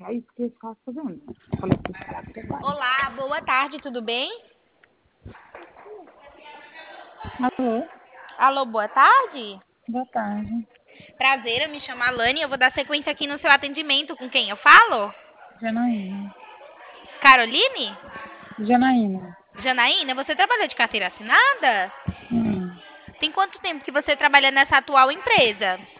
É isso que eu estava fazendo. Falei que estava trabalho. Olá, boa tarde, tudo bem? Alô, Alô, boa tarde. boa tarde. Prazer, eu me chamo Alane, eu vou dar sequência aqui no seu atendimento. Com quem eu falo? Janaína. Caroline? Janaína. Janaína, você trabalha de carteira assinada? Sim. Tem quanto tempo que você trabalha nessa atual empresa?